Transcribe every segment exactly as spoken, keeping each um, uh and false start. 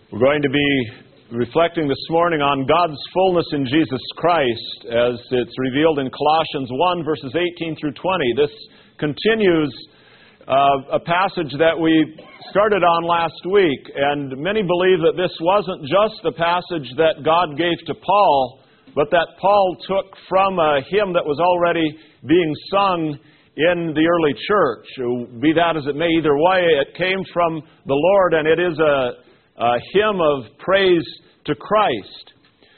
We're going to be reflecting this morning on God's fullness in Jesus Christ as it's revealed in Colossians one, verses eighteen through twenty. This continues uh, a passage that we started on last week, and many believe that this wasn't just a passage that God gave to Paul, but that Paul took from a hymn that was already being sung in the early church. Be that as it may, either way, it came from the Lord, and it is a A hymn of praise to Christ.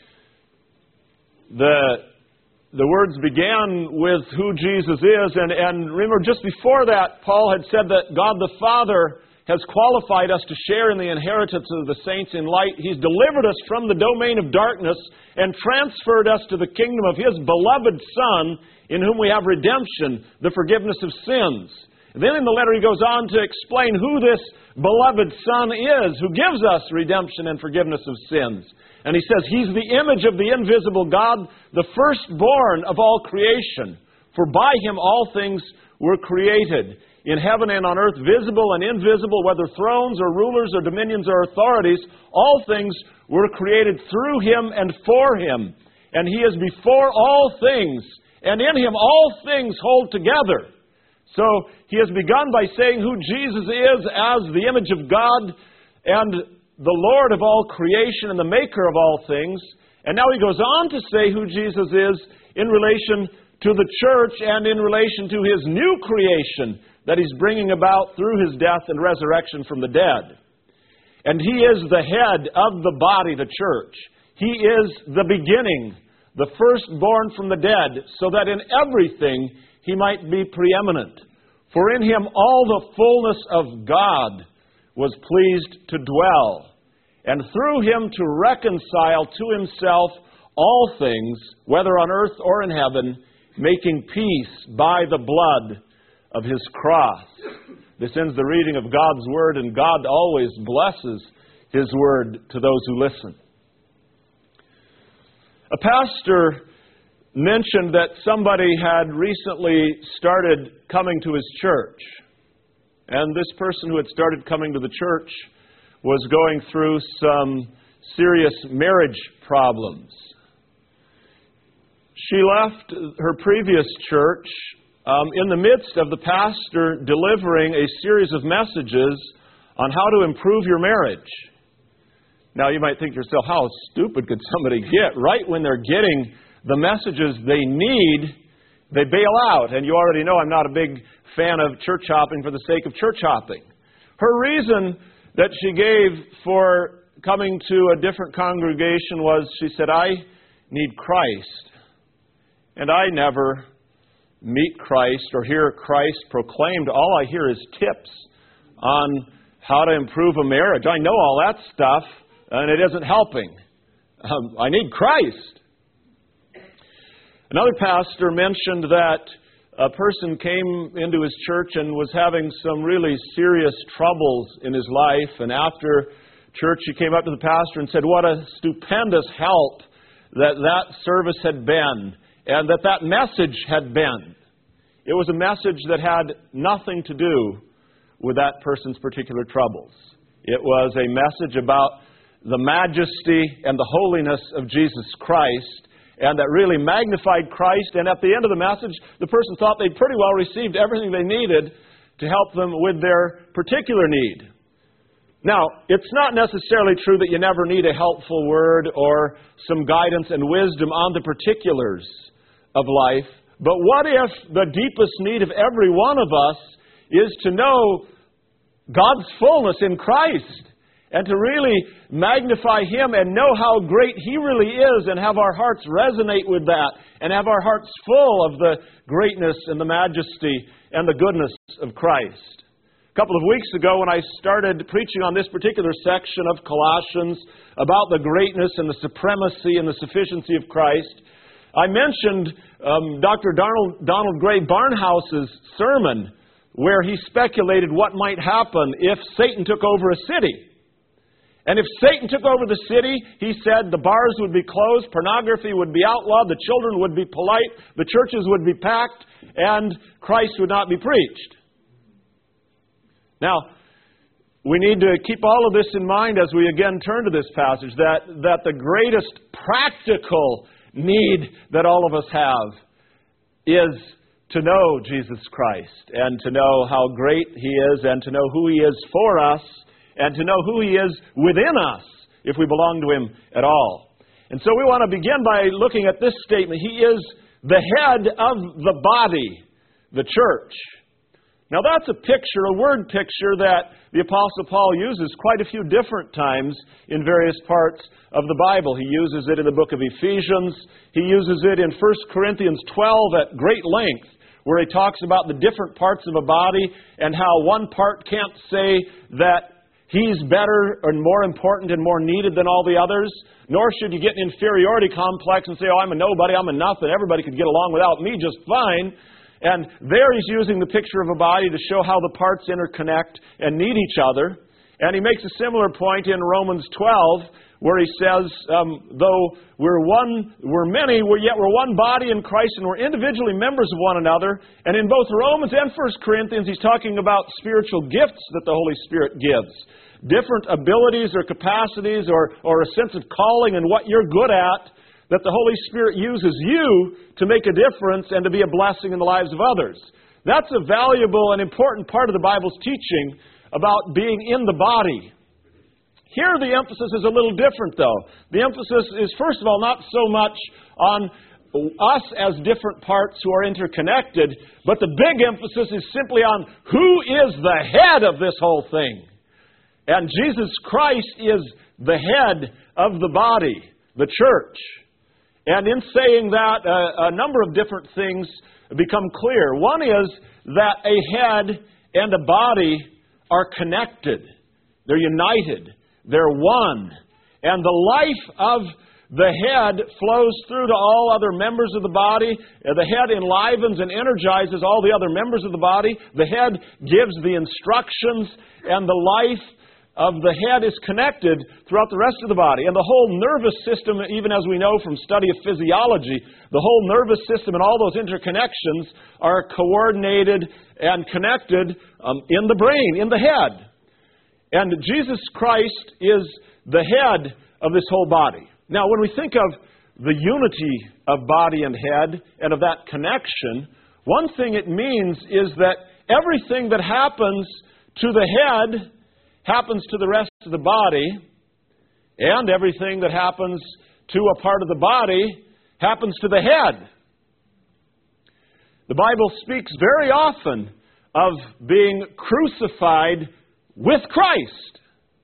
The, the words began with who Jesus is, and, and remember, just before that, Paul had said that God the Father has qualified us to share in the inheritance of the saints in light. He's delivered us from the domain of darkness and transferred us to the kingdom of His beloved Son, in whom we have redemption, the forgiveness of sins. And then in the letter he goes on to explain who this beloved Son is, who gives us redemption and forgiveness of sins. And he says, He's the image of the invisible God, the firstborn of all creation. For by Him all things were created, in heaven and on earth, visible and invisible, whether thrones or rulers or dominions or authorities, all things were created through Him and for Him. And He is before all things, and in Him all things hold together. So he has begun by saying who Jesus is as the image of God and the Lord of all creation and the maker of all things. And now he goes on to say who Jesus is in relation to the church and in relation to His new creation that He's bringing about through His death and resurrection from the dead. And He is the head of the body, the church. He is the beginning, the firstborn from the dead, so that in everything He might be preeminent. For in Him all the fullness of God was pleased to dwell, and through Him to reconcile to Himself all things, whether on earth or in heaven, making peace by the blood of His cross. This ends the reading of God's Word, and God always blesses His Word to those who listen. A pastor mentioned that somebody had recently started coming to his church. And this person who had started coming to the church was going through some serious marriage problems. She left her previous church um, in the midst of the pastor delivering a series of messages on how to improve your marriage. Now you might think to yourself, how stupid could somebody get? Right when they're getting the messages they need, they bail out. And you already know I'm not a big fan of church hopping for the sake of church hopping. Her reason that she gave for coming to a different congregation was, she said, I need Christ. And I never meet Christ or hear Christ proclaimed. All I hear is tips on how to improve a marriage. I know all that stuff, and it isn't helping. Um, I need Christ. Another pastor mentioned that a person came into his church and was having some really serious troubles in his life. And after church, he came up to the pastor and said, what a stupendous help that that service had been and that that message had been. It was a message that had nothing to do with that person's particular troubles. It was a message about the majesty and the holiness of Jesus Christ, and that really magnified Christ. And at the end of the message, the person thought they'd pretty well received everything they needed to help them with their particular need. Now, it's not necessarily true that you never need a helpful word or some guidance and wisdom on the particulars of life. But what if the deepest need of every one of us is to know God's fullness in Christ? And to really magnify Him and know how great He really is and have our hearts resonate with that and have our hearts full of the greatness and the majesty and the goodness of Christ. A couple of weeks ago when I started preaching on this particular section of Colossians about the greatness and the supremacy and the sufficiency of Christ, I mentioned um, Doctor Donald, Donald Gray Barnhouse's sermon where he speculated what might happen if Satan took over a city. And if Satan took over the city, he said the bars would be closed, pornography would be outlawed, the children would be polite, the churches would be packed, and Christ would not be preached. Now, we need to keep all of this in mind as we again turn to this passage, that, that the greatest practical need that all of us have is to know Jesus Christ and to know how great He is and to know who He is for us and to know who He is within us if we belong to Him at all. And so we want to begin by looking at this statement. He is the head of the body, the church. Now that's a picture, a word picture that the Apostle Paul uses quite a few different times in various parts of the Bible. He uses it in the book of Ephesians. He uses it in First Corinthians twelve at great length, where he talks about the different parts of a body and how one part can't say that he's better and more important and more needed than all the others, nor should you get an inferiority complex and say, oh, I'm a nobody, I'm a nothing, everybody could get along without me just fine. And there he's using the picture of a body to show how the parts interconnect and need each other. And he makes a similar point in Romans twelve, where he says, um, though we're one, we're many, we're, yet we're one body in Christ, and we're individually members of one another. And in both Romans and First Corinthians, he's talking about spiritual gifts that the Holy Spirit gives. Different abilities or capacities or, or a sense of calling and what you're good at, that the Holy Spirit uses you to make a difference and to be a blessing in the lives of others. That's a valuable and important part of the Bible's teaching about being in the body. Here the emphasis is a little different, though. The emphasis is, first of all, not so much on us as different parts who are interconnected, but the big emphasis is simply on who is the head of this whole thing. And Jesus Christ is the head of the body, the church. And in saying that, a, a number of different things become clear. One is that a head and a body are connected. They're united. They're one. And the life of the head flows through to all other members of the body. The head enlivens and energizes all the other members of the body. The head gives the instructions, and the life of the head is connected throughout the rest of the body. And the whole nervous system, even as we know from study of physiology, the whole nervous system and all those interconnections are coordinated and connected um, in the brain, in the head. And Jesus Christ is the head of this whole body. Now, when we think of the unity of body and head and of that connection, one thing it means is that everything that happens to the head happens to the rest of the body, and everything that happens to a part of the body happens to the head. The Bible speaks very often of being crucified with Christ,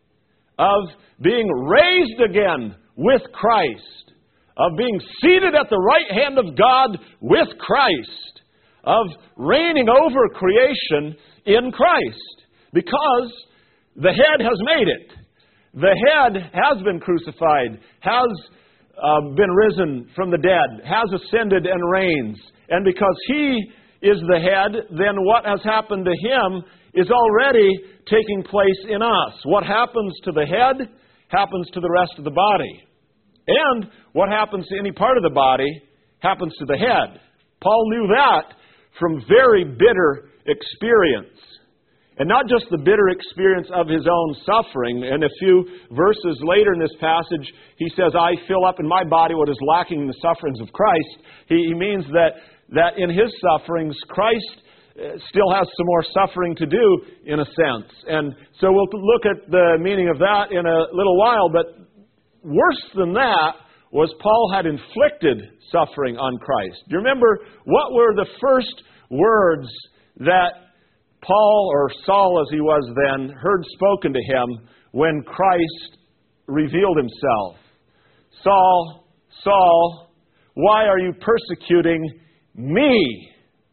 of being raised again with Christ, of being seated at the right hand of God with Christ, of reigning over creation in Christ, because the head has made it. The head has been crucified, has uh, been risen from the dead, has ascended and reigns. And because He is the head, then what has happened to Him is already taking place in us. What happens to the head happens to the rest of the body. And what happens to any part of the body happens to the head. Paul knew that from very bitter experience. And not just the bitter experience of his own suffering. And a few verses later in this passage, he says, I fill up in my body what is lacking in the sufferings of Christ. He, he means that, that in His sufferings, Christ still has some more suffering to do, in a sense. And so we'll look at the meaning of that in a little while. But worse than that was Paul had inflicted suffering on Christ. Do you remember what were the first words that Paul, or Saul as he was then, heard spoken to him when Christ revealed Himself? Saul, Saul, why are you persecuting me?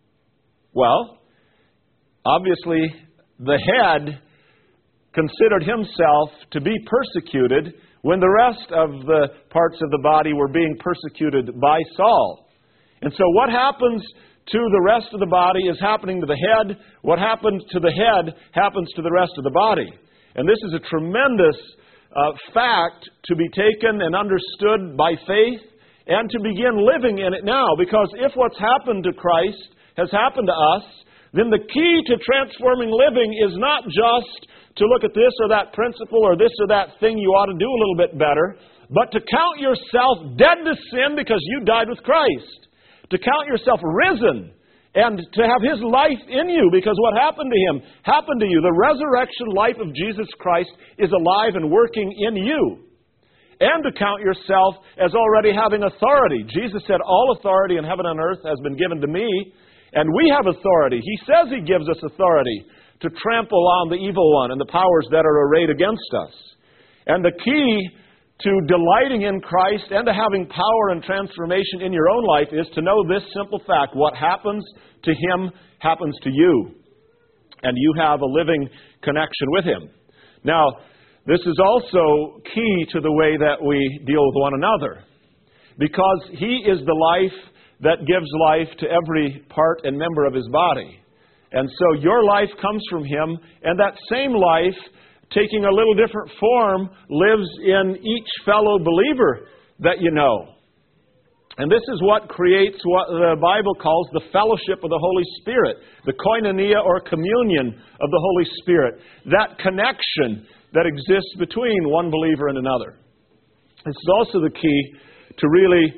Well, obviously the head considered himself to be persecuted when the rest of the parts of the body were being persecuted by Saul. And so what happens to the rest of the body is happening to the head. What happened to the head happens to the rest of the body. And this is a tremendous uh, fact to be taken and understood by faith and to begin living in it now. Because if what's happened to Christ has happened to us, then the key to transforming living is not just to look at this or that principle or this or that thing you ought to do a little bit better, but to count yourself dead to sin because you died with Christ. To count yourself risen and to have His life in you because what happened to Him happened to you. The resurrection life of Jesus Christ is alive and working in you. And to count yourself as already having authority. Jesus said, all authority in heaven and earth has been given to me, and we have authority. He says He gives us authority to trample on the evil one and the powers that are arrayed against us. And the key to delighting in Christ and to having power and transformation in your own life is to know this simple fact. What happens to Him happens to you. And you have a living connection with Him. Now, this is also key to the way that we deal with one another. Because He is the life that gives life to every part and member of His body. And so your life comes from Him, and that same life, taking a little different form, lives in each fellow believer that you know. And this is what creates what the Bible calls the fellowship of the Holy Spirit, the koinonia or communion of the Holy Spirit, that connection that exists between one believer and another. This is also the key to really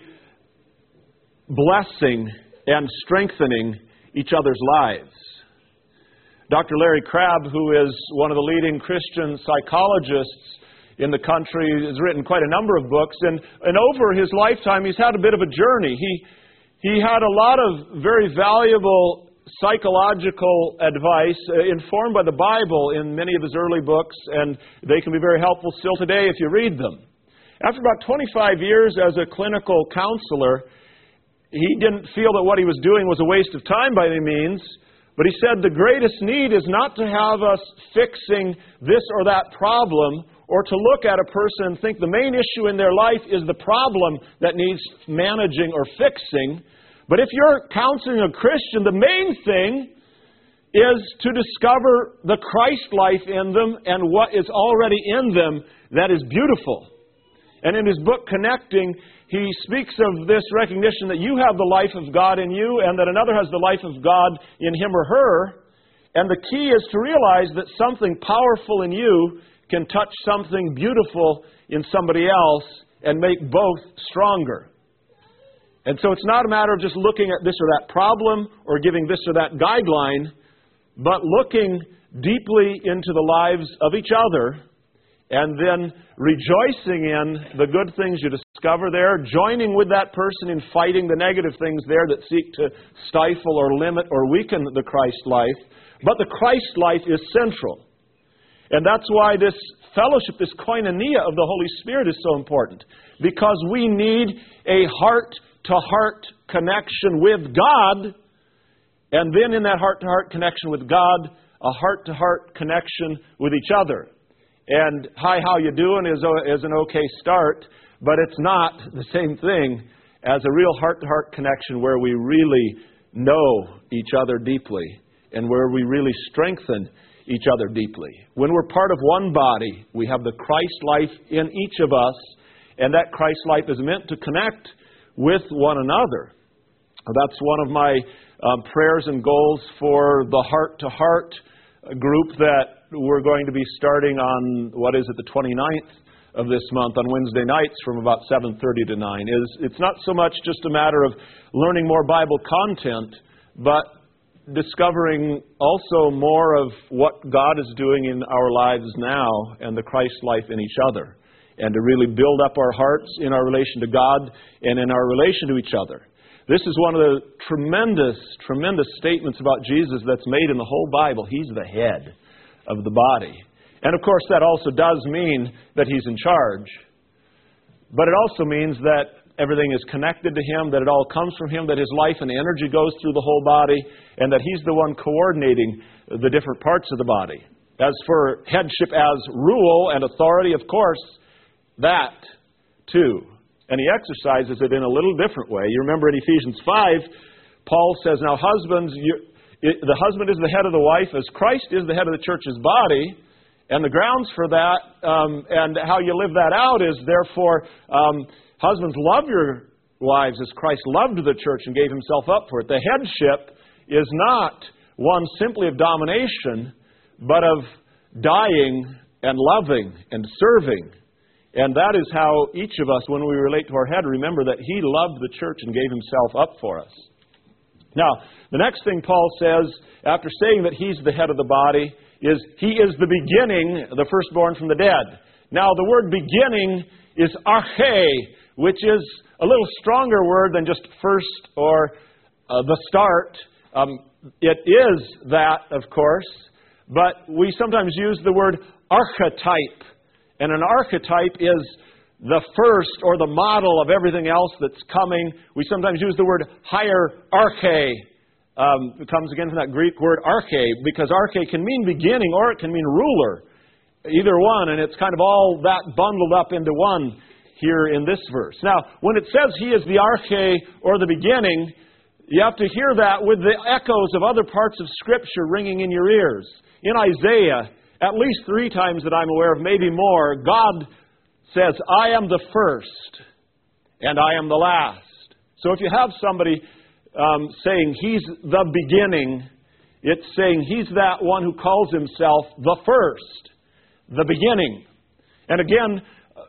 blessing and strengthening each other's lives. Doctor Larry Crabb, who is one of the leading Christian psychologists in the country, has written quite a number of books, and, and over his lifetime he's had a bit of a journey. He, he had a lot of very valuable psychological advice uh, informed by the Bible in many of his early books, and they can be very helpful still today if you read them. After about twenty-five years as a clinical counselor, he didn't feel that what he was doing was a waste of time by any means. But he said the greatest need is not to have us fixing this or that problem or to look at a person and think the main issue in their life is the problem that needs managing or fixing. But if you're counseling a Christian, the main thing is to discover the Christ life in them and what is already in them that is beautiful. And in his book, Connecting, he speaks of this recognition that you have the life of God in you and that another has the life of God in him or her. And the key is to realize that something powerful in you can touch something beautiful in somebody else and make both stronger. And so it's not a matter of just looking at this or that problem or giving this or that guideline, but looking deeply into the lives of each other and then rejoicing in the good things you discover there, joining with that person in fighting the negative things there that seek to stifle or limit or weaken the Christ life. But the Christ life is central. And that's why this fellowship, this koinonia of the Holy Spirit is so important. Because we need a heart-to-heart connection with God. And then in that heart-to-heart connection with God, a heart-to-heart connection with each other. And hi, how you doing is, is an okay start, but it's not the same thing as a real heart-to-heart connection where we really know each other deeply and where we really strengthen each other deeply. When we're part of one body, we have the Christ life in each of us, and that Christ life is meant to connect with one another. That's one of my um, prayers and goals for the heart-to-heart group that we're going to be starting on, what is it, the twenty-ninth of this month on Wednesday nights from about seven thirty to nine. Is It's not so much just a matter of learning more Bible content, but discovering also more of what God is doing in our lives now and the Christ life in each other. And to really build up our hearts in our relation to God and in our relation to each other. This is one of the tremendous, tremendous statements about Jesus that's made in the whole Bible. He's the head of the body. And of course that also does mean that He's in charge. But it also means that everything is connected to Him, that it all comes from Him, that His life and energy goes through the whole body, and that He's the one coordinating the different parts of the body. As for headship as rule and authority, of course, that too. And He exercises it in a little different way. You remember in Ephesians five, Paul says, now husbands, you, it, the husband is the head of the wife as Christ is the head of the church's body. And the grounds for that um, and how you live that out is, therefore, um, husbands, love your wives as Christ loved the church and gave Himself up for it. The headship is not one simply of domination, but of dying and loving and serving. And that is how each of us, when we relate to our head, remember that He loved the church and gave Himself up for us. Now, the next thing Paul says, after saying that He's the head of the body, is He is the beginning, the firstborn from the dead. Now, the word beginning is arche, which is a little stronger word than just first or uh, the start. Um, it is that, of course, but we sometimes use the word archetype. And an archetype is the first or the model of everything else that's coming. We sometimes use the word hierarche. Um, it comes again from that Greek word arche, because arche can mean beginning or it can mean ruler. Either one, and it's kind of all that bundled up into one here in this verse. Now, when it says He is the arche or the beginning, you have to hear that with the echoes of other parts of Scripture ringing in your ears. In Isaiah, at least three times that I'm aware of, maybe more, God says, I am the first and I am the last. So if you have somebody um, saying He's the beginning, it's saying He's that one who calls Himself the first, the beginning. And again,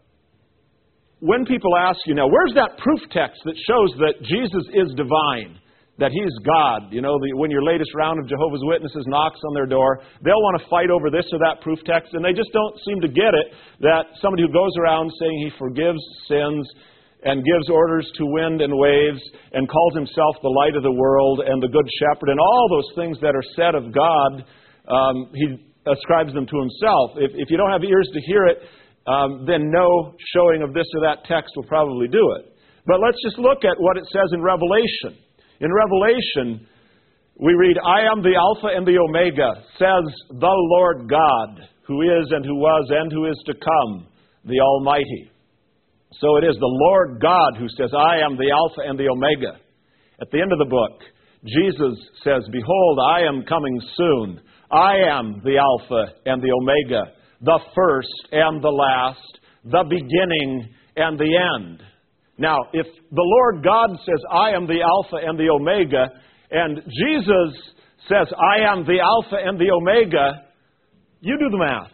when people ask you, now, where's that proof text that shows that Jesus is divine? That He's God? You know, the, when your latest round of Jehovah's Witnesses knocks on their door, they'll want to fight over this or that proof text, and they just don't seem to get it, that somebody who goes around saying He forgives sins and gives orders to wind and waves and calls Himself the light of the world and the good shepherd and all those things that are said of God, um, He ascribes them to Himself. If, if you don't have ears to hear it, um, then no showing of this or that text will probably do it. But let's just look at what it says in Revelation. In Revelation, we read, I am the Alpha and the Omega, says the Lord God, who is and who was and who is to come, the Almighty. So it is the Lord God who says, I am the Alpha and the Omega. At the end of the book, Jesus says, behold, I am coming soon. I am the Alpha and the Omega, the first and the last, the beginning and the end. Now, if the Lord God says, I am the Alpha and the Omega, and Jesus says, I am the Alpha and the Omega, you do the math.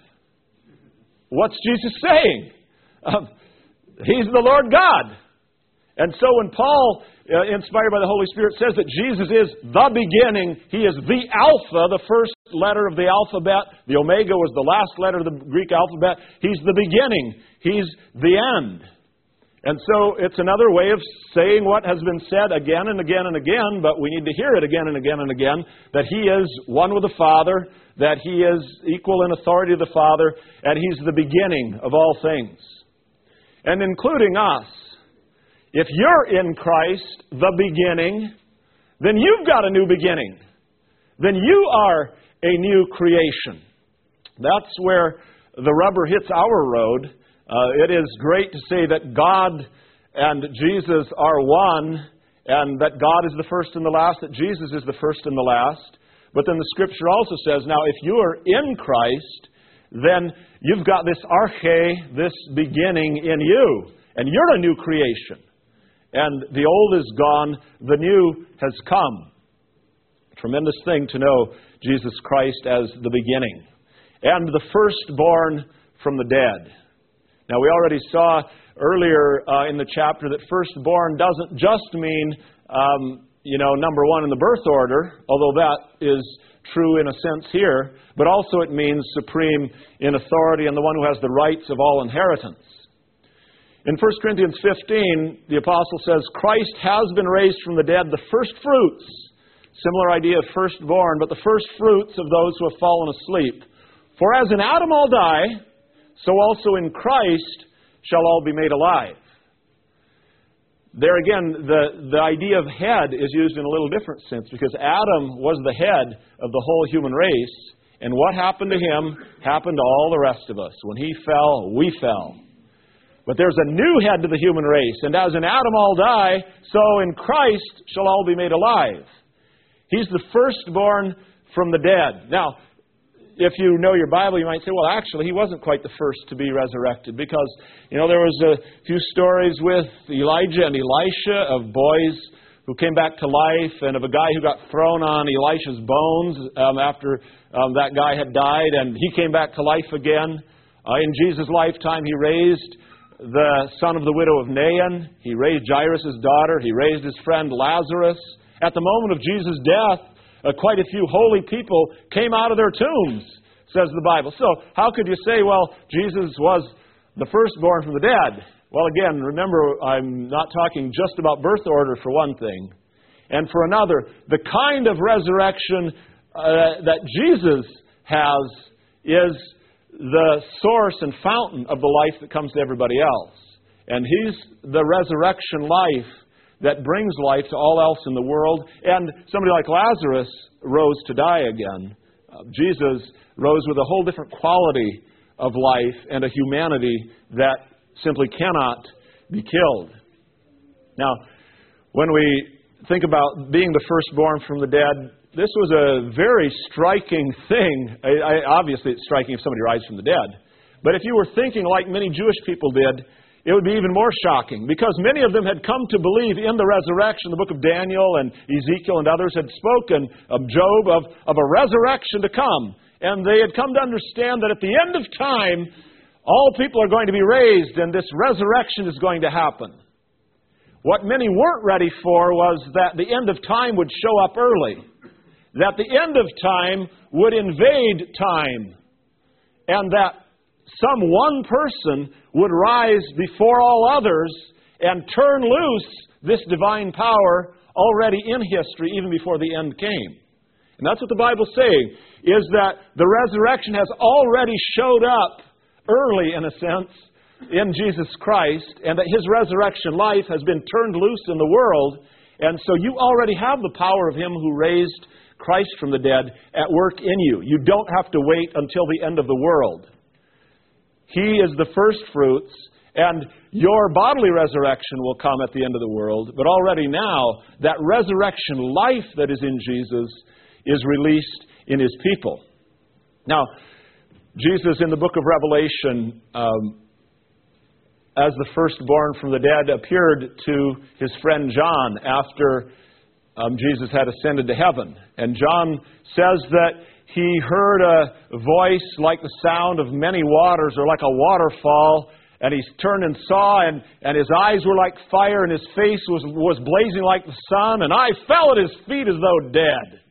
What's Jesus saying? Um, he's the Lord God. And so when Paul, uh, inspired by the Holy Spirit, says that Jesus is the beginning, He is the Alpha, the first letter of the alphabet. The Omega was the last letter of the Greek alphabet. He's the beginning. He's the end. And so it's another way of saying what has been said again and again and again, but we need to hear it again and again and again, that He is one with the Father, that He is equal in authority to the Father, and He's the beginning of all things. And including us, if you're in Christ, the beginning, then you've got a new beginning. Then you are a new creation. That's where the rubber hits our road. Uh, it is great to say that God and Jesus are one, and that God is the first and the last, that Jesus is the first and the last. But then the Scripture also says, now if you are in Christ, then you've got this arche, this beginning in you, and you're a new creation. And the old is gone, the new has come. Tremendous thing to know Jesus Christ as the beginning. And the firstborn from the dead. Now, we already saw earlier uh, in the chapter that firstborn doesn't just mean, um, you know, number one in the birth order, although that is true in a sense here, but also it means supreme in authority and the one who has the rights of all inheritance. In First Corinthians fifteen, the apostle says, Christ has been raised from the dead, the first fruits. Similar idea of firstborn, but the first fruits of those who have fallen asleep. For as in Adam all die, so also in Christ shall all be made alive. There again, the, the idea of head is used in a little different sense, because Adam was the head of the whole human race, and what happened to him happened to all the rest of us. When he fell, we fell. But there's a new head to the human race, and as in Adam all die, so in Christ shall all be made alive. He's the firstborn from the dead. Now, if you know your Bible, you might say, well, actually, he wasn't quite the first to be resurrected, because, you know, there was a few stories with Elijah and Elisha of boys who came back to life, and of a guy who got thrown on Elisha's bones um, after um, that guy had died, and he came back to life again. Uh, in Jesus' lifetime, He raised the son of the widow of Nain. He raised Jairus' daughter. He raised his friend Lazarus. At the moment of Jesus' death, uh, quite a few holy people came out of their tombs, says the Bible. So how could you say, well, Jesus was the firstborn from the dead? Well, again, remember, I'm not talking just about birth order for one thing. And for another, the kind of resurrection uh, that Jesus has is the source and fountain of the life that comes to everybody else. And He's the resurrection life that brings life to all else in the world. And somebody like Lazarus rose to die again. Uh, Jesus rose with a whole different quality of life and a humanity that simply cannot be killed. Now, when we think about being the firstborn from the dead, this was a very striking thing. I, I, obviously, it's striking if somebody rises from the dead. But if you were thinking like many Jewish people did, it would be even more shocking, because many of them had come to believe in the resurrection. The book of Daniel and Ezekiel and others had spoken of Job, of, of a resurrection to come. And they had come to understand that at the end of time, all people are going to be raised, and this resurrection is going to happen. What many weren't ready for was that the end of time would show up early, that the end of time would invade time, and that some one person would rise before all others and turn loose this divine power already in history, even before the end came. And that's what the Bible's saying, is that the resurrection has already showed up early, in a sense, in Jesus Christ, and that His resurrection life has been turned loose in the world. And so you already have the power of Him who raised Christ from the dead at work in you. You don't have to wait until the end of the world. He is the first fruits, and your bodily resurrection will come at the end of the world. But already now, that resurrection life that is in Jesus is released in His people. Now, Jesus in the book of Revelation, um, as the firstborn from the dead, appeared to his friend John after um, Jesus had ascended to heaven. And John says that he heard a voice like the sound of many waters, or like a waterfall, and he turned and saw, and, and his eyes were like fire, and his face was, was blazing like the sun, and I fell at his feet as though dead.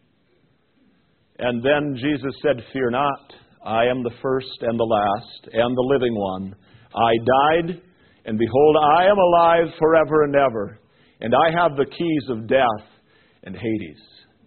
And then Jesus said, "Fear not, I am the first and the last, and the living one. I died, and behold, I am alive forever and ever, and I have the keys of death and Hades."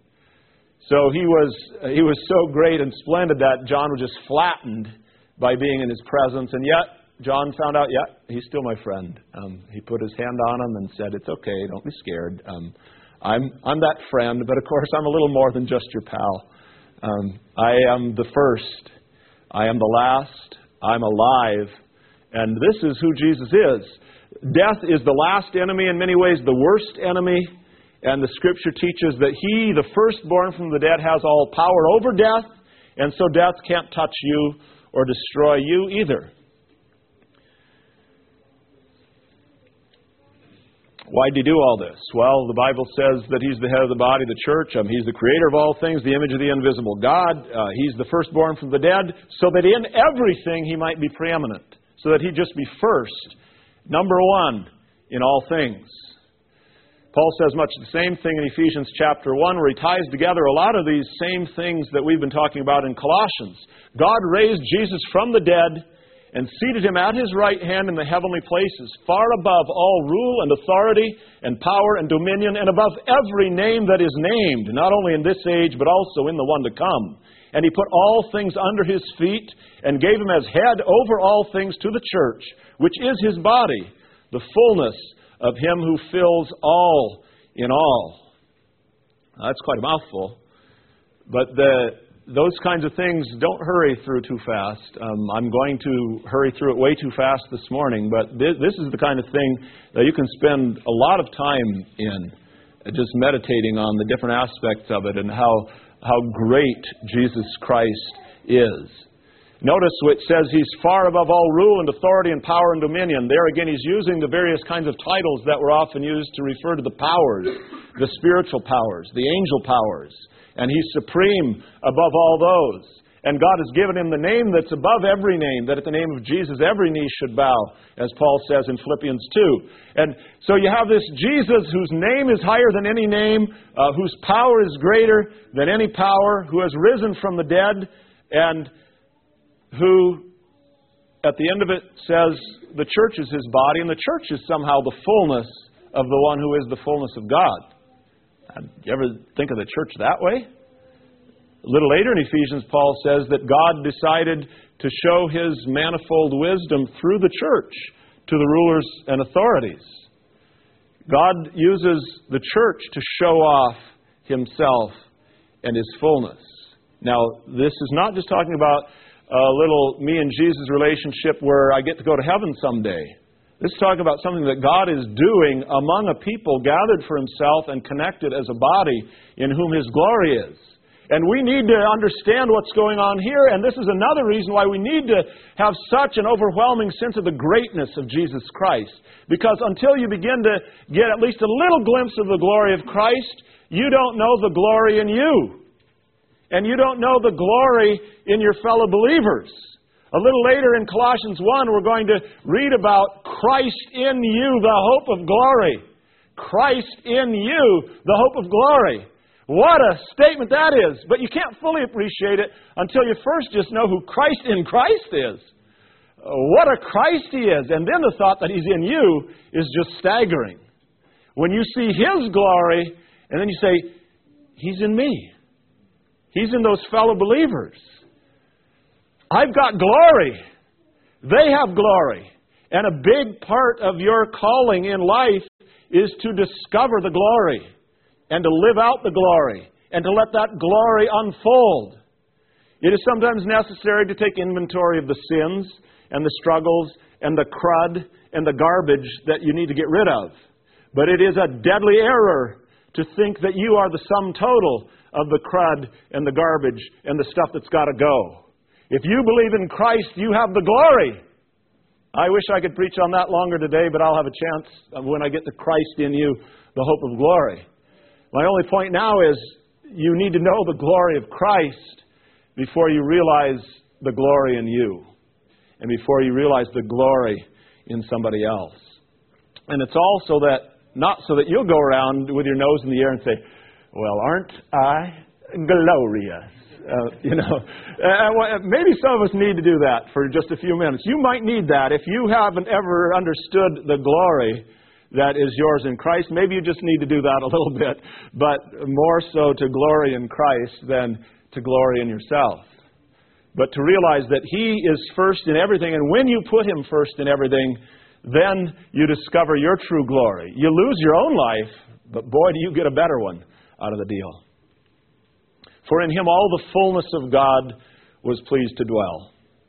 So he was he was so great and splendid that John was just flattened by being in his presence. And yet, John found out, yeah, he's still my friend. Um, he put his hand on him and said, "It's okay, don't be scared. Um, I'm I'm that friend, but of course I'm a little more than just your pal. Um, I am the first. I am the last. I'm alive. And this is who Jesus is. Death is the last enemy, in many ways the worst enemy. And the Scripture teaches that He, the firstborn from the dead, has all power over death. And so death can't touch you or destroy you either. Why did He do all this? Well, the Bible says that He's the head of the body, the church. Um, he's the creator of all things, the image of the invisible God. Uh, he's the firstborn from the dead, so that in everything He might be preeminent. So that He'd just be first, number one in all things. Paul says much the same thing in Ephesians chapter one, where he ties together a lot of these same things that we've been talking about in Colossians. God raised Jesus from the dead and seated Him at His right hand in the heavenly places, far above all rule and authority and power and dominion, and above every name that is named, not only in this age, but also in the one to come. And He put all things under His feet and gave Him as head over all things to the church, which is His body, the fullness of Him who fills all in all. Now, that's quite a mouthful. But the, those kinds of things don't hurry through too fast. Um, I'm going to hurry through it way too fast this morning, but this, this is the kind of thing that you can spend a lot of time in, just meditating on the different aspects of it and how, how great Jesus Christ is. Notice it says He's far above all rule and authority and power and dominion. There again, He's using the various kinds of titles that were often used to refer to the powers, the spiritual powers, the angel powers. And He's supreme above all those. And God has given Him the name that's above every name, that at the name of Jesus every knee should bow, as Paul says in Philippians two. And so you have this Jesus whose name is higher than any name, uh, whose power is greater than any power, who has risen from the dead, and who, at the end of it, says the church is His body, and the church is somehow the fullness of the one who is the fullness of God. You ever think of the church that way? A little later in Ephesians, Paul says that God decided to show His manifold wisdom through the church to the rulers and authorities. God uses the church to show off Himself and His fullness. Now, this is not just talking about a little me and Jesus relationship where I get to go to heaven someday. This is talking about something that God is doing among a people gathered for Himself and connected as a body in whom His glory is. And we need to understand what's going on here, and this is another reason why we need to have such an overwhelming sense of the greatness of Jesus Christ. Because until you begin to get at least a little glimpse of the glory of Christ, you don't know the glory in you. And you don't know the glory in your fellow believers. A little later in Colossians one, we're going to read about Christ in you, the hope of glory. Christ in you, the hope of glory. What a statement that is. But you can't fully appreciate it until you first just know who Christ in Christ is. What a Christ He is. And then the thought that He's in you is just staggering. When you see His glory, and then you say, He's in me. He's in those fellow believers. I've got glory. They have glory. And a big part of your calling in life is to discover the glory and to live out the glory and to let that glory unfold. It is sometimes necessary to take inventory of the sins and the struggles and the crud and the garbage that you need to get rid of. But it is a deadly error to think that you are the sum total of the crud and the garbage and the stuff that's got to go. If you believe in Christ, you have the glory. I wish I could preach on that longer today, but I'll have a chance when I get to Christ in you, the hope of glory. My only point now is you need to know the glory of Christ before you realize the glory in you and before you realize the glory in somebody else. And it's also that, not so that you'll go around with your nose in the air and say, well, aren't I glorious? Uh, you know, uh, maybe some of us need to do that for just a few minutes. You might need that if you haven't ever understood the glory that is yours in Christ. Maybe you just need to do that a little bit, but more so to glory in Christ than to glory in yourself. But to realize that He is first in everything, and when you put Him first in everything, then you discover your true glory. You lose your own life, but boy, do you get a better one out of the deal. For in Him all the fullness of God was pleased to dwell.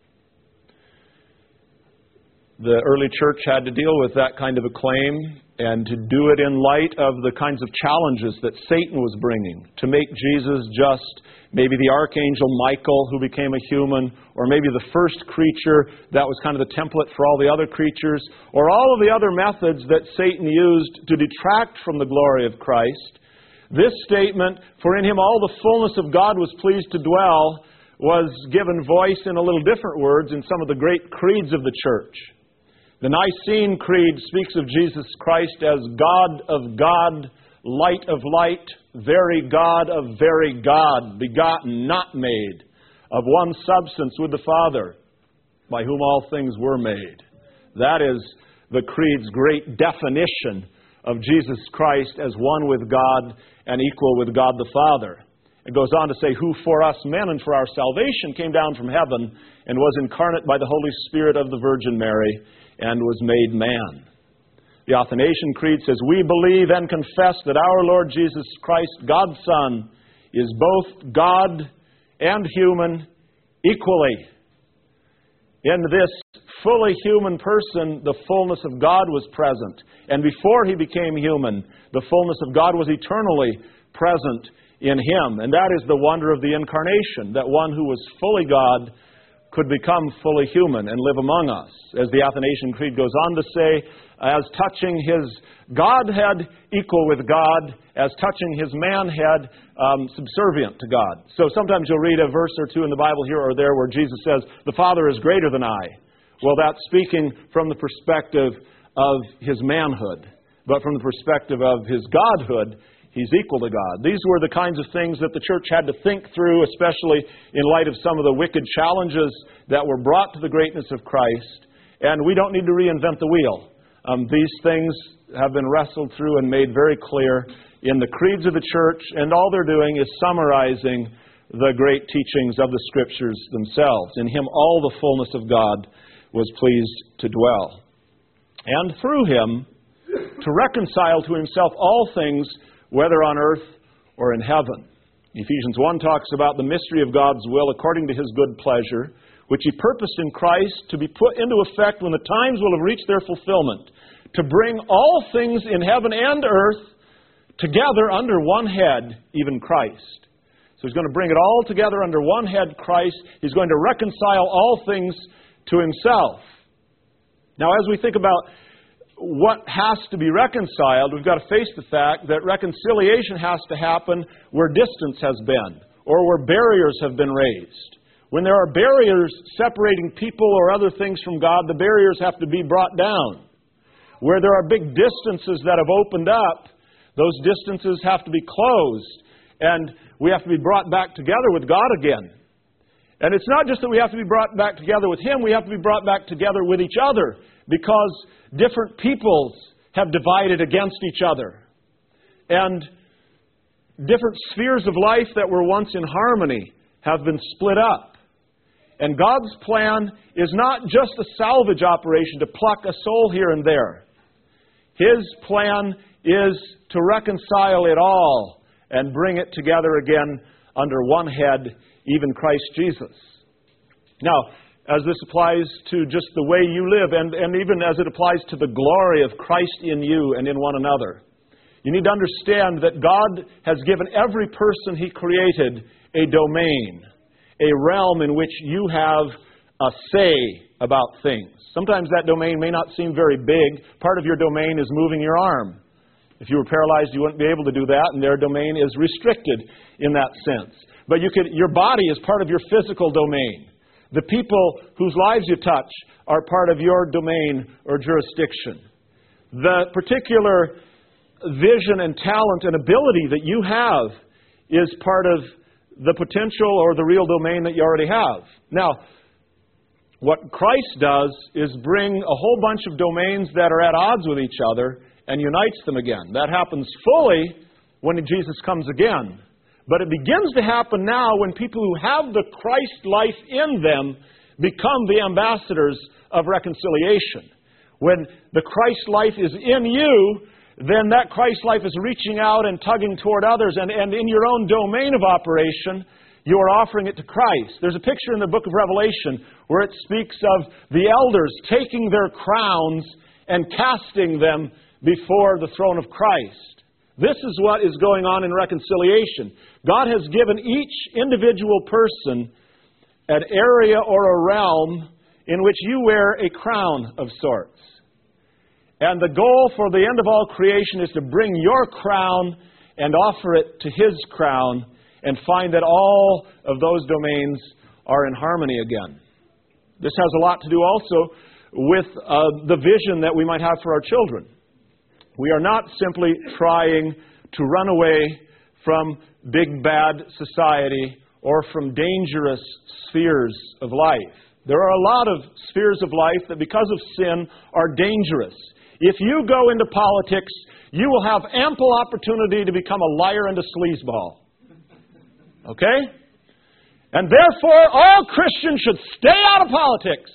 The early church had to deal with that kind of a claim, and to do it in light of the kinds of challenges that Satan was bringing, to make Jesus just maybe the archangel Michael who became a human, or maybe the first creature that was kind of the template for all the other creatures, or all of the other methods that Satan used to detract from the glory of Christ. This statement, for in Him all the fullness of God was pleased to dwell, was given voice in a little different words in some of the great creeds of the church. The Nicene Creed speaks of Jesus Christ as God of God, light of light, very God of very God, begotten, not made, of one substance with the Father, by whom all things were made. That is the Creed's great definition of Jesus Christ as one with God and equal with God the Father. It goes on to say, who for us men and for our salvation came down from heaven and was incarnate by the Holy Spirit of the Virgin Mary and was made man. The Athanasian Creed says, we believe and confess that our Lord Jesus Christ, God's Son, is both God and human equally. In this fully human person, the fullness of God was present. And before He became human, the fullness of God was eternally present in Him. And that is the wonder of the Incarnation, that one who was fully God could become fully human and live among us. As the Athanasian Creed goes on to say, as touching his Godhead equal with God, as touching his manhead um, subservient to God. So sometimes you'll read a verse or two in the Bible here or there where Jesus says, the Father is greater than I. Well, that's speaking from the perspective of his manhood. But from the perspective of his godhood, he's equal to God. These were the kinds of things that the church had to think through, especially in light of some of the wicked challenges that were brought to the greatness of Christ. And we don't need to reinvent the wheel. Um, these things have been wrestled through and made very clear in the creeds of the church, and all they're doing is summarizing the great teachings of the Scriptures themselves. In him all the fullness of God was pleased to dwell. And through him, to reconcile to himself all things, whether on earth or in heaven. Ephesians one talks about the mystery of God's will according to his good pleasure, which he purposed in Christ to be put into effect when the times will have reached their fulfillment, to bring all things in heaven and earth together under one head, even Christ. So he's going to bring it all together under one head, Christ. He's going to reconcile all things to himself. Now, as we think about what has to be reconciled, we've got to face the fact that reconciliation has to happen where distance has been or where barriers have been raised. When there are barriers separating people or other things from God, the barriers have to be brought down. Where there are big distances that have opened up, those distances have to be closed, and we have to be brought back together with God again. And it's not just that we have to be brought back together with him, we have to be brought back together with each other, because different peoples have divided against each other. And different spheres of life that were once in harmony have been split up. And God's plan is not just a salvage operation to pluck a soul here and there. His plan is to reconcile it all and bring it together again under one head, even Christ Jesus. Now, as this applies to just the way you live, and, and even as it applies to the glory of Christ in you and in one another, you need to understand that God has given every person he created a domain, a realm in which you have a say about things. Sometimes that domain may not seem very big. Part of your domain is moving your arm. If you were paralyzed, you wouldn't be able to do that, and their domain is restricted in that sense. But you could, your body is part of your physical domain. The people whose lives you touch are part of your domain or jurisdiction. The particular vision and talent and ability that you have is part of the potential or the real domain that you already have. Now, what Christ does is bring a whole bunch of domains that are at odds with each other and unites them again. That happens fully when Jesus comes again. But it begins to happen now when people who have the Christ life in them become the ambassadors of reconciliation. When the Christ life is in you, then that Christ life is reaching out and tugging toward others. And, and in your own domain of operation, you are offering it to Christ. There's a picture in the book of Revelation where it speaks of the elders taking their crowns and casting them before the throne of Christ. This is what is going on in reconciliation. God has given each individual person an area or a realm in which you wear a crown of sorts. And the goal for the end of all creation is to bring your crown and offer it to His crown and find that all of those domains are in harmony again. This has a lot to do also with uh, the vision that we might have for our children. We are not simply trying to run away from big bad society or from dangerous spheres of life. There are a lot of spheres of life that because of sin are dangerous. If you go into politics, you will have ample opportunity to become a liar and a sleazeball. Okay? And therefore, all Christians should stay out of politics.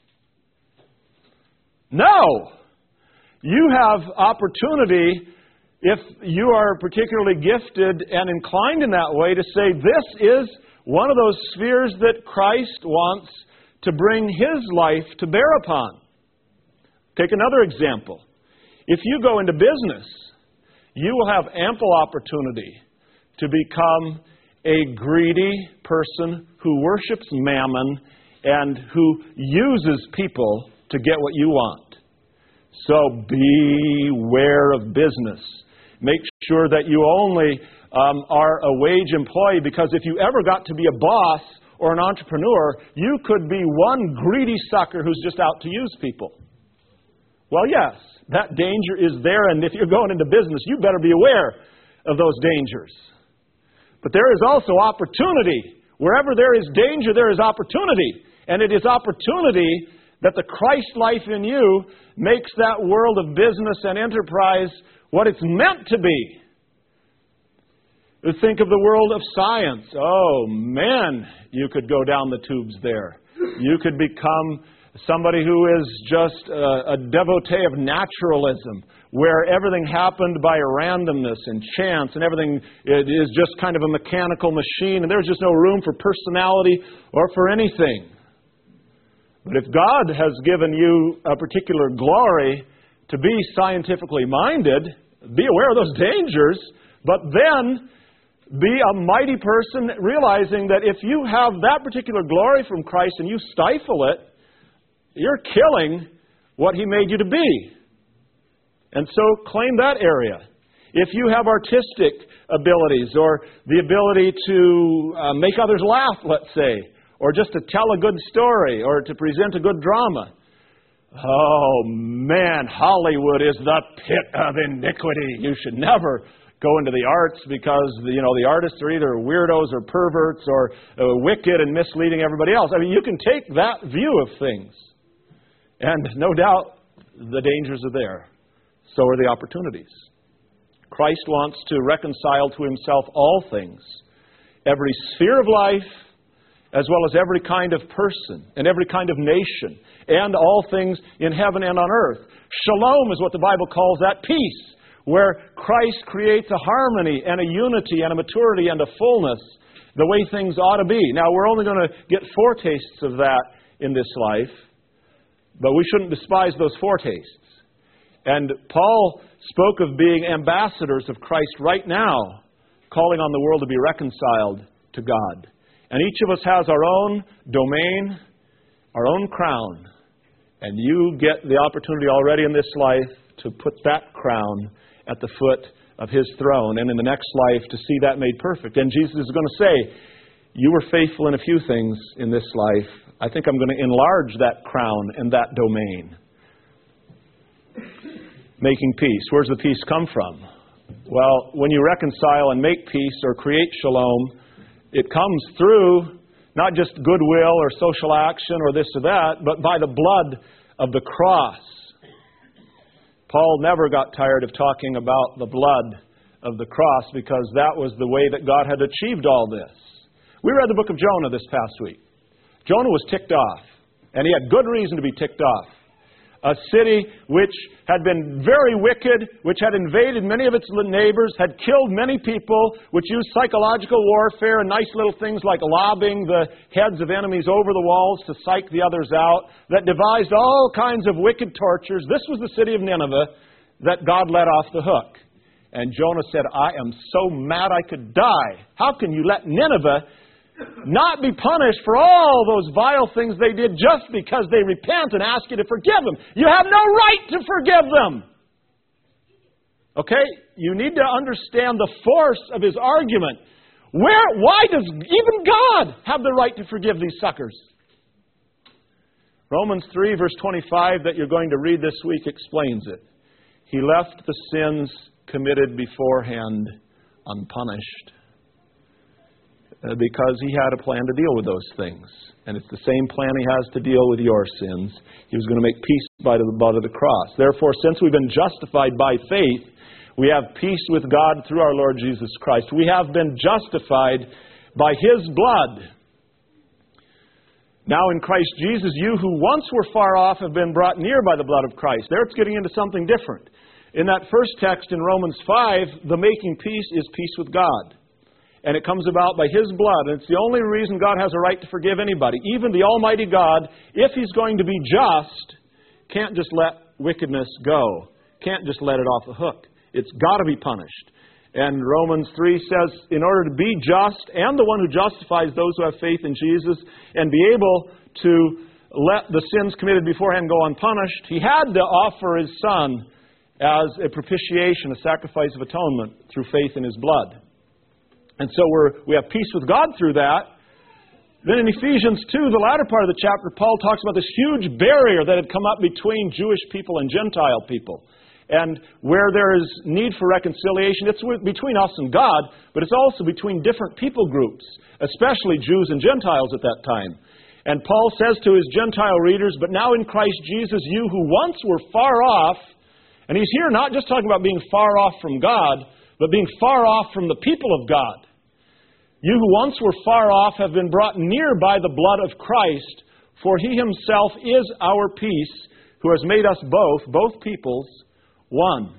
No. You have opportunity, if you are particularly gifted and inclined in that way, to say this is one of those spheres that Christ wants to bring His life to bear upon. Take another example. If you go into business, you will have ample opportunity to become a greedy person who worships mammon and who uses people to get what you want. So beware of business. Make sure that you only um, are a wage employee, because if you ever got to be a boss or an entrepreneur, you could be one greedy sucker who's just out to use people. Well, yes, that danger is there, and if you're going into business, you better be aware of those dangers. But there is also opportunity. Wherever there is danger, there is opportunity. And it is opportunity that the Christ life in you makes that world of business and enterprise what it's meant to be. Think of the world of science. Oh, man, you could go down the tubes there. You could become somebody who is just a, a devotee of naturalism, where everything happened by randomness and chance, and everything it is just kind of a mechanical machine, and there's just no room for personality or for anything. But if God has given you a particular glory to be scientifically minded, be aware of those dangers, but then be a mighty person, realizing that if you have that particular glory from Christ and you stifle it, you're killing what He made you to be. And so claim that area. If you have artistic abilities, or the ability to uh, make others laugh, let's say, or just to tell a good story, or to present a good drama. Oh, man, Hollywood is the pit of iniquity. You should never go into the arts, because, you know, the artists are either weirdos or perverts or uh, wicked and misleading everybody else. I mean, you can take that view of things. And no doubt the dangers are there. So are the opportunities. Christ wants to reconcile to Himself all things, every sphere of life, as well as every kind of person and every kind of nation, and all things in heaven and on earth. Shalom is what the Bible calls that, peace, where Christ creates a harmony and a unity and a maturity and a fullness, the way things ought to be. Now, we're only going to get foretastes of that in this life, but we shouldn't despise those foretastes. And Paul spoke of being ambassadors of Christ right now, calling on the world to be reconciled to God. And each of us has our own domain, our own crown. And you get the opportunity already in this life to put that crown at the foot of His throne, and in the next life to see that made perfect. And Jesus is going to say, you were faithful in a few things in this life. I think I'm going to enlarge that crown and that domain. Making peace. Where's the peace come from? Well, when you reconcile and make peace or create shalom, it comes through not just goodwill or social action or this or that, but by the blood of the cross. Paul never got tired of talking about the blood of the cross, because that was the way that God had achieved all this. We read the book of Jonah this past week. Jonah was ticked off, and he had good reason to be ticked off. A city which had been very wicked, which had invaded many of its neighbors, had killed many people, which used psychological warfare and nice little things like lobbing the heads of enemies over the walls to psych the others out, that devised all kinds of wicked tortures. This was the city of Nineveh that God let off the hook. And Jonah said, I am so mad I could die. How can you let Nineveh not be punished for all those vile things they did just because they repent and ask you to forgive them? You have no right to forgive them. Okay? You need to understand the force of his argument. Where, why does even God have the right to forgive these suckers? Romans three, verse twenty-five, that you're going to read this week, explains it. He left the sins committed beforehand unpunished, Uh, because He had a plan to deal with those things. And it's the same plan He has to deal with your sins. He was going to make peace by the blood of the cross. Therefore, since we've been justified by faith, we have peace with God through our Lord Jesus Christ. We have been justified by His blood. Now in Christ Jesus, you who once were far off have been brought near by the blood of Christ. There it's getting into something different. In that first text in Romans five, the making peace is peace with God. And it comes about by His blood. And it's the only reason God has a right to forgive anybody. Even the Almighty God, if He's going to be just, can't just let wickedness go. Can't just let it off the hook. It's got to be punished. And Romans three says, in order to be just and the one who justifies those who have faith in Jesus and be able to let the sins committed beforehand go unpunished, He had to offer His Son as a propitiation, a sacrifice of atonement through faith in His blood. And so we're, we have peace with God through that. Then in Ephesians two, the latter part of the chapter, Paul talks about this huge barrier that had come up between Jewish people and Gentile people. And where there is need for reconciliation, it's between us and God, but it's also between different people groups, especially Jews and Gentiles at that time. And Paul says to his Gentile readers, but now in Christ Jesus, you who once were far off, and he's here not just talking about being far off from God, but being far off from the people of God. You who once were far off have been brought near by the blood of Christ, for He Himself is our peace, who has made us both, both peoples, one.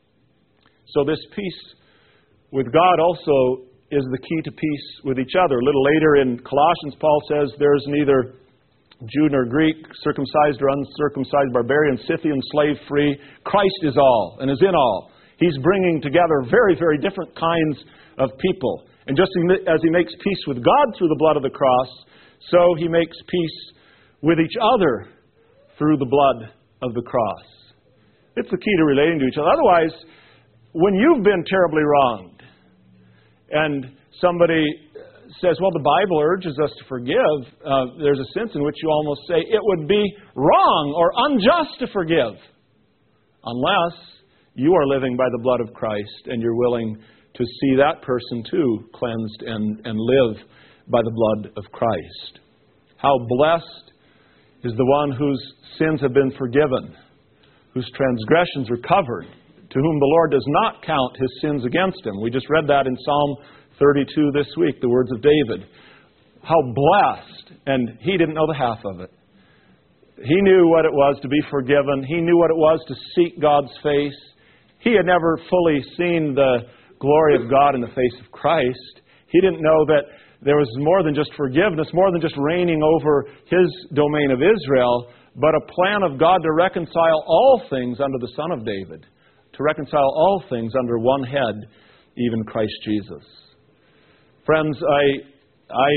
So this peace with God also is the key to peace with each other. A little later in Colossians, Paul says, there is neither Jew nor Greek, circumcised or uncircumcised, barbarian, Scythian, slave, free. Christ is all and is in all. He's bringing together very, very different kinds of people. And just as He makes peace with God through the blood of the cross, so He makes peace with each other through the blood of the cross. It's the key to relating to each other. Otherwise, when you've been terribly wronged, and somebody says, well, the Bible urges us to forgive, uh, there's a sense in which you almost say it would be wrong or unjust to forgive, unless you are living by the blood of Christ and you're willing to see that person too cleansed and, and live by the blood of Christ. How blessed is the one whose sins have been forgiven, whose transgressions are covered, to whom the Lord does not count His sins against him. We just read that in Psalm thirty-two this week, the words of David. How blessed, and he didn't know the half of it. He knew what it was to be forgiven. He knew what it was to seek God's face. He had never fully seen the glory of God in the face of Christ. He didn't know that there was more than just forgiveness, more than just reigning over His domain of Israel, but a plan of God to reconcile all things under the Son of David, to reconcile all things under one head, even Christ Jesus. Friends, I, I,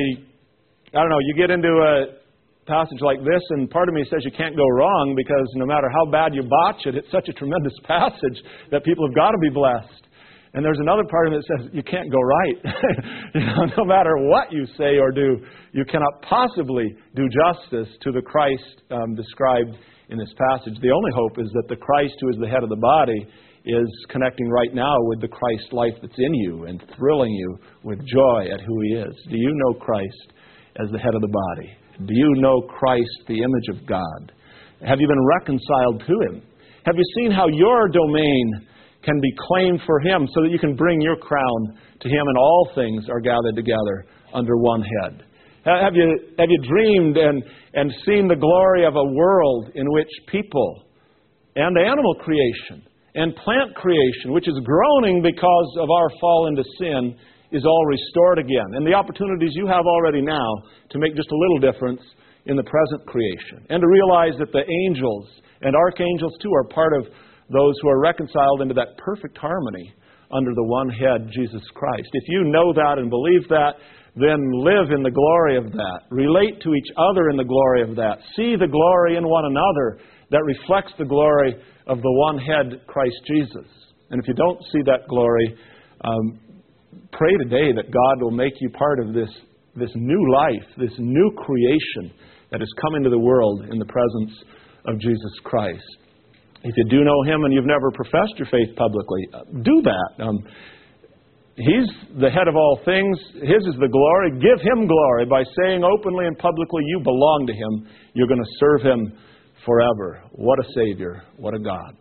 I don't know, you get into a passage like this, and part of me says you can't go wrong, because no matter how bad you botch it, it's such a tremendous passage that people have got to be blessed. And there's another part of it that says you can't go right. You know, no matter what you say or do, you cannot possibly do justice to the Christ um, described in this passage. The only hope is that the Christ who is the head of the body is connecting right now with the Christ life that's in you and thrilling you with joy at who He is. Do you know Christ as the head of the body? Do you know Christ, the image of God? Have you been reconciled to Him? Have you seen how your domain can be claimed for Him so that you can bring your crown to Him and all things are gathered together under one head? Have you, have you dreamed and, and seen the glory of a world in which people and animal creation and plant creation, which is groaning because of our fall into sin, is all restored again? And the opportunities you have already now to make just a little difference in the present creation. And to realize that the angels and archangels too are part of those who are reconciled into that perfect harmony under the one head, Jesus Christ. If you know that and believe that, then live in the glory of that. Relate to each other in the glory of that. See the glory in one another that reflects the glory of the one head, Christ Jesus. And if you don't see that glory, um, pray today that God will make you part of this, this new life, this new creation that has come into the world in the presence of Jesus Christ. If you do know Him and you've never professed your faith publicly, do that. Um, he's the head of all things. His is the glory. Give Him glory by saying openly and publicly you belong to Him. You're going to serve Him forever. What a Savior. What a God.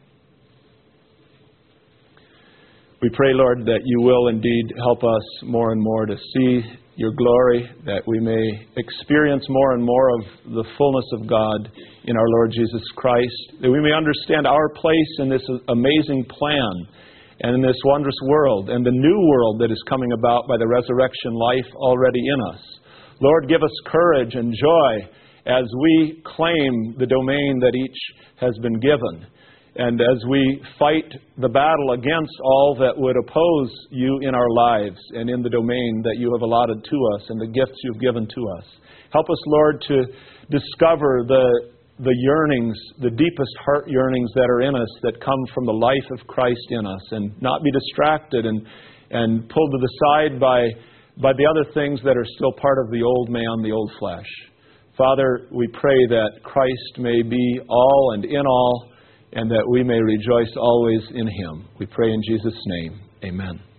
We pray, Lord, that You will indeed help us more and more to see Your glory, that we may experience more and more of the fullness of God in our Lord Jesus Christ, that we may understand our place in this amazing plan and in this wondrous world and the new world that is coming about by the resurrection life already in us. Lord, give us courage and joy as we claim the domain that each has been given, And as we fight the battle against all that would oppose you in our lives and in the domain that you have allotted to us and the gifts you've given to us, help us, Lord, to discover the, the yearnings, the deepest heart yearnings that are in us that come from the life of Christ in us, and not be distracted and, and pulled to the side by, by the other things that are still part of the old man, the old flesh. Father, we pray that Christ may be all and in all, and that we may rejoice always in Him. We pray in Jesus' name. Amen.